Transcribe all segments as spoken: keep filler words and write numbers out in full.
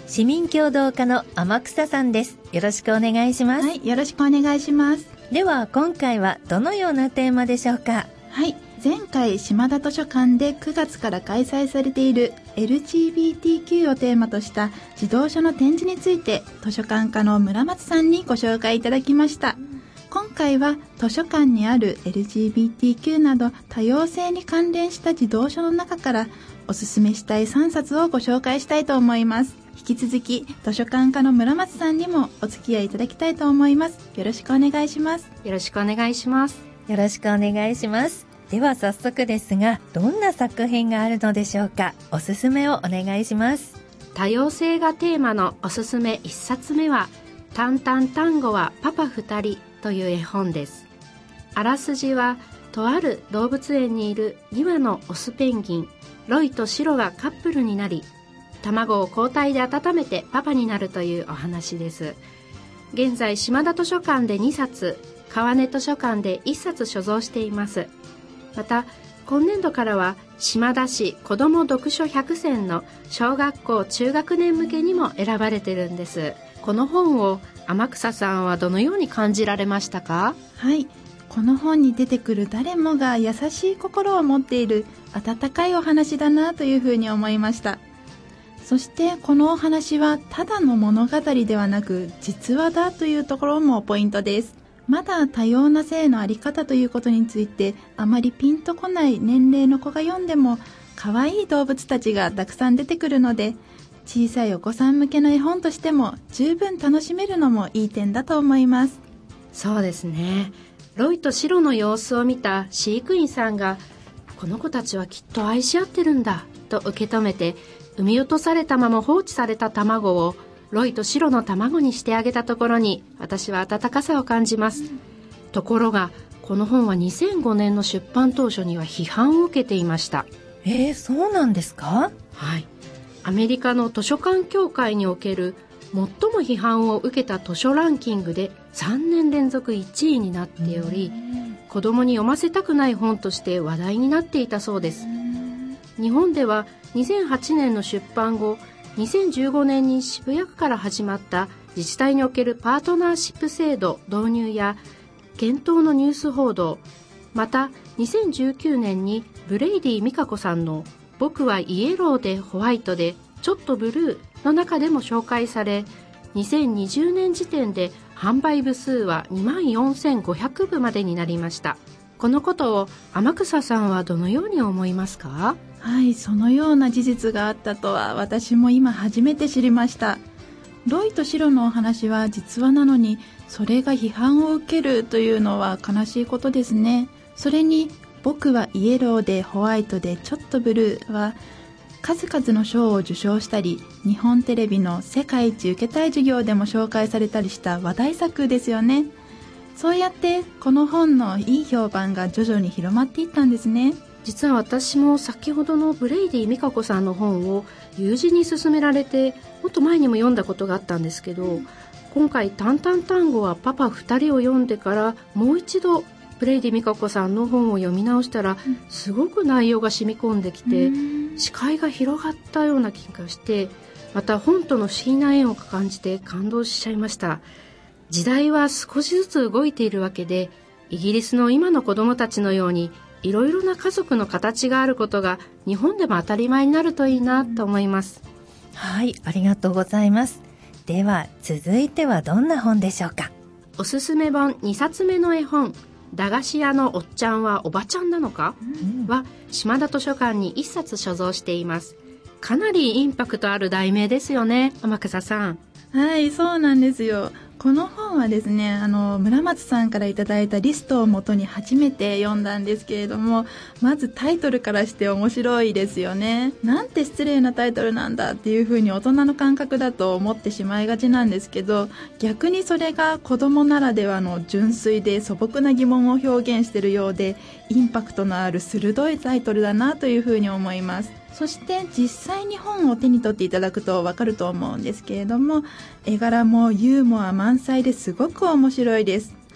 市民協働課の天草さんです。よろしくお願いします。 はい、よろしくお願いします。 では今回はどのようなテーマでしょうか？ はい、前回島田図書館でくがつから開催されている エルジービーティーキュー をテーマとした児童書の展示について図書館課の村松さんにご紹介いただきました。今回は図書館にある エルジービーティーキュー など多様性に関連した児童書の中からおすすめしたいさんさつをご紹介したいと思います。引き続き図書館課の村松さんにもお付き合いいただきたいと思います。よろしくお願いします。 よろしくお願いします。 よろしくお願いします。では早速ですが、どんな作品があるのでしょうか？おすすめをお願いします。 多様性がテーマのおすすめいっさつめは、タンタンタンゴはパパふたりという絵本です。あらすじは、とある動物園にいるにわのオスペンギン、ロイとシロがカップルになり、卵を交代で温めてパパになるというお話です。現在島田図書館でにさつ、川根図書館でいっさつ所蔵しています。また今年度からは島田市子ども読書百選の小学校中学年向けにも選ばれてるんです。この本を天草さんはどのように感じられましたか？ はい、この本に出てくる誰もが優しい心を持っている温かいお話だなというふうに思いました。そしてこのお話はただの物語ではなく実話だというところもポイントです。まだ多様な性のあり方ということについてあまりピンとこない年齢の子が読んでも可愛い動物たちがたくさん出てくるので、小さいお子さん向けの絵本としても十分楽しめるのもいい点だと思います。 そうですね。ロイとシロの様子を見た飼育員さんが、この子たちはきっと愛し合ってるんだと受け止めて、産み落とされたまま放置された卵をロイとシロの卵にしてあげたところに、私は温かさを感じます。ところがこの本はにせんごねんの出版当初には批判を受けていました。 えー、そうなんですか？ はい。アメリカの図書館協会における最も批判を受けた図書ランキングでさんねん連続いちいになっており、子供に読ませたくない本として話題になっていたそうです。日本ではにせんはちねんの出版後、にせんじゅうごねんに渋谷区から始まった自治体におけるパートナーシップ制度導入や検討のニュース報道、またにせんじゅうきゅうねんにブレイディ美香子さんの僕はイエローでホワイトでちょっとブルーの中でも紹介され、にせんにじゅうねん時点で販売部数はにまんよんせんごひゃくぶまでになりました。このことを天草さんはどのように思いますか？ はい、そのような事実があったとは私も今初めて知りました。ロイとシロのお話は実話なのに、それが批判を受けるというのは悲しいことですね。それに僕はイエローでホワイトでちょっとブルーは数々の賞を受賞したり、日本テレビの世界一受けたい授業でも紹介されたりした話題作ですよね。そうやってこの本のいい評判が徐々に広まっていったんですね。 実は私も先ほどのブレイディ美香子さんの本を友人に勧められて、もっと前にも読んだことがあったんですけど、うん、今回タンタンタンゴはパパふたりを読んでからもう一度ブレイディ美香子さんの本を読み直したら、うん、すごく内容が染み込んできて、うん、視界が広がったような気がして、また本との不思議な縁を感じて感動しちゃいました。時代は少しずつ動いているわけで、イギリスの今の子どもたちのようにいろいろな家族の形があることが日本でも当たり前になるといいなと思います。 はい、ありがとうございます。では続いてはどんな本でしょうか？ おすすめ本にさつめの絵本、駄菓子屋のおっちゃんはおばちゃんなのか、うん、は島田図書館にいっさつ所蔵しています。かなりインパクトある題名ですよね、天草さん。 はい、そうなんですよ。この本はですね、あの村松さんからいただいたリストをもとに初めて読んだんですけれども、まずタイトルからして面白いですよね。なんて失礼なタイトルなんだっていうふうに大人の感覚だと思ってしまいがちなんですけど、逆にそれが子供ならではの純粋で素朴な疑問を表現しているようで、インパクトのある鋭いタイトルだなというふうに思います。そして実際に本を手に取っていただくと分かると思うんですけれども、絵柄もユーモア満載ですごく面白いです。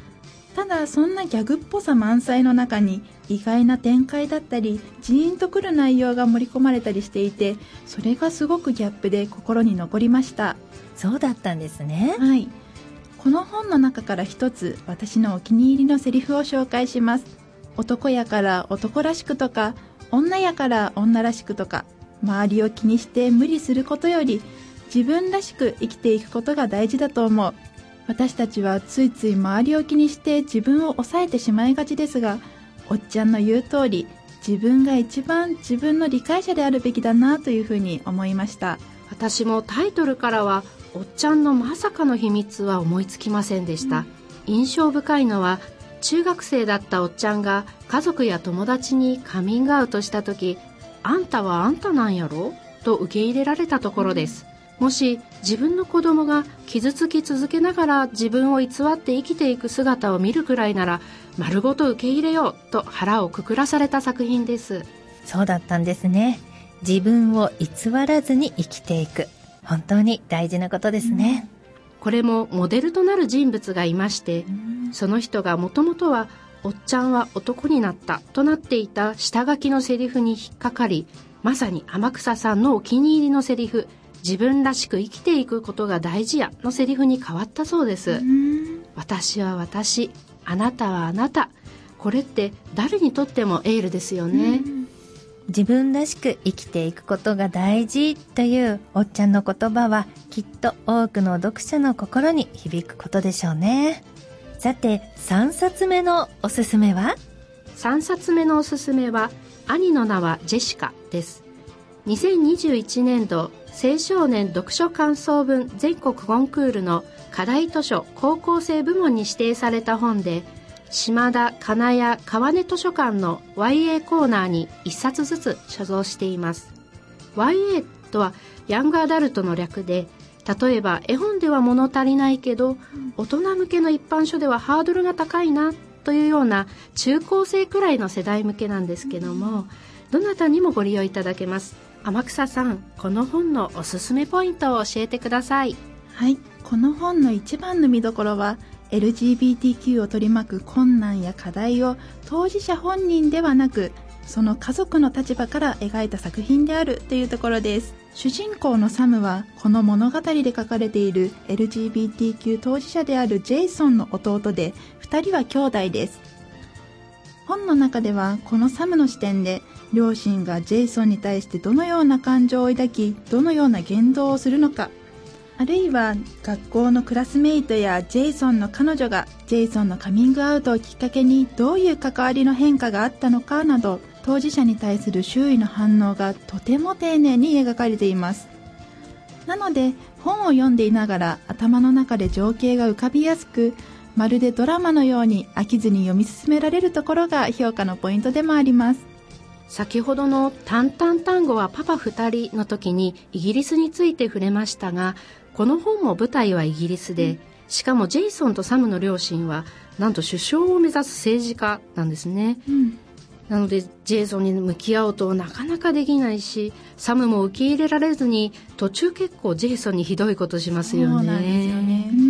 ただそんなギャグっぽさ満載の中に意外な展開だったりジーンとくる内容が盛り込まれたりしていて、それがすごくギャップで心に残りました。 そうだったんですね。 はい、この本の中から一つ私のお気に入りのセリフを紹介します。男やから男らしくとか、女やから女らしくとか、周りを気にして無理することより自分らしく生きていくことが大事だと思う。私たちはついつい周りを気にして自分を抑えてしまいがちですが、おっちゃんの言う通り自分が一番自分の理解者であるべきだなというふうに思いました。 私もタイトルからはおっちゃんのまさかの秘密は思いつきませんでした、うん、印象深いのは中学生だったおっちゃんが家族や友達にカミングアウトした時、あんたはあんたなんやろと受け入れられたところです。もし自分の子供が傷つき続けながら自分を偽って生きていく姿を見るくらいなら丸ごと受け入れようと腹をくくらされた作品です。 そうだったんですね。自分を偽らずに生きていく、本当に大事なことですね、 うん、これもモデルとなる人物がいまして、うん、その人がもともとはおっちゃんは男になったとなっていた下書きのセリフに引っかかり、まさに天草さんのお気に入りのセリフ、自分らしく生きていくことが大事やのセリフに変わったそうです。私は私、あなたはあなた。これって誰にとってもエールですよね。 自分らしく生きていくことが大事というおっちゃんの言葉はきっと多くの読者の心に響くことでしょうね。さてさんさつめのおすすめは？ さんさつめのおすすめは兄の名はジェシカです。にせんにじゅういちねんど青少年読書感想文全国コンクールの課題図書高校生部門に指定された本で、島田金谷川根図書館の ワイエー コーナーにいっさつずつ所蔵しています。 ワイエー とはヤングアダルトの略で、例えば絵本では物足りないけど大人向けの一般書ではハードルが高いなというような中高生くらいの世代向けなんですけども、どなたにもご利用いただけます。天草さん、この本のおすすめポイントを教えてください。 はい、この本の一番の見どころは エルジービーティーキュー を取り巻く困難や課題を当事者本人ではなくその家族の立場から描いた作品であるというところです。主人公のサムはこの物語で書かれている エルジービーティーキュー 当事者であるジェイソンの弟で、ふたりは兄弟です。本の中ではこのサムの視点で両親がジェイソンに対してどのような感情を抱き、どのような言動をするのか、あるいは学校のクラスメイトやジェイソンの彼女がジェイソンのカミングアウトをきっかけにどういう関わりの変化があったのかなど、当事者に対する周囲の反応がとても丁寧に描かれています。なので本を読んでいながら頭の中で情景が浮かびやすく、まるでドラマのように飽きずに読み進められるところが評価のポイントでもあります。 先ほどのタンタンタンゴはパパふたりの時にイギリスについて触れましたが、この本も舞台はイギリスで、しかもジェイソンとサムの両親はなんと首相を目指す政治家なんですね、うん、なのでジェイソンに向き合うとなかなかできないし、サムも受け入れられずに途中結構ジェイソンにひどいことしますよね。 そうなんですよね、うん、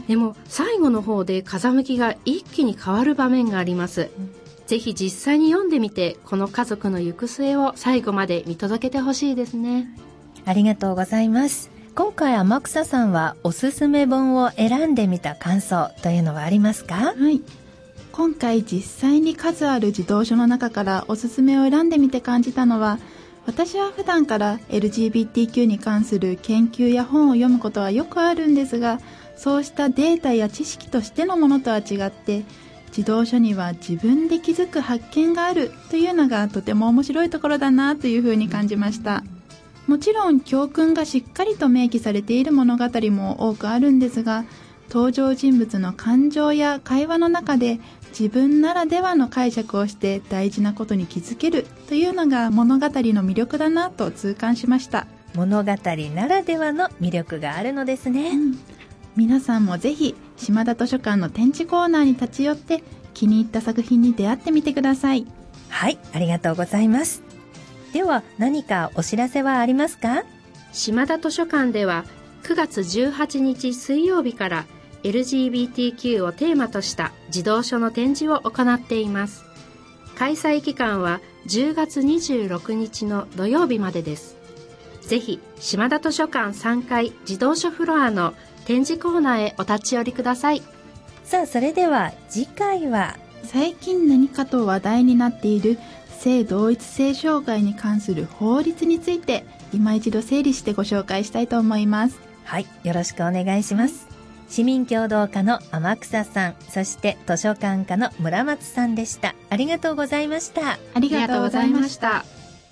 でも最後の方で風向きが一気に変わる場面があります、うん、ぜひ実際に読んでみてこの家族の行く末を最後まで見届けてほしいですね。 ありがとうございます。今回天草さんはおすすめ本を選んでみた感想というのはありますか？ はい、今回実際に数ある児童書の中からおすすめを選んでみて感じたのは、私は普段から エルジービーティーキュー に関する研究や本を読むことはよくあるんですが、そうしたデータや知識としてのものとは違って児童書には自分で気づく発見があるというのがとても面白いところだなというふうに感じました。もちろん教訓がしっかりと明記されている物語も多くあるんですが、登場人物の感情や会話の中で自分ならではの解釈をして大事なことに気づけるというのが物語の魅力だなと痛感しました。 物語ならではの魅力があるのですね、うん、 皆さんもぜひ島田図書館の展示コーナーに立ち寄って気に入った作品に出会ってみてください。 はい、ありがとうございます。では何かお知らせはありますか？ 島田図書館ではくがつじゅうはちにち水曜日からエルジービーティーキュー をテーマとした児童書の展示を行っています。開催期間はじゅうがつにじゅうろくにちの土曜日までです。ぜひ島田図書館さんがい児童書フロアの展示コーナーへお立ち寄りください。 さあ、それでは次回は、 最近何かと話題になっている性同一性障害に関する法律について今一度整理してご紹介したいと思います。 はい、よろしくお願いします。市民協働課の天草さん、そして図書館課の村松さんでした。ありがとうございました。 ありがとうございました。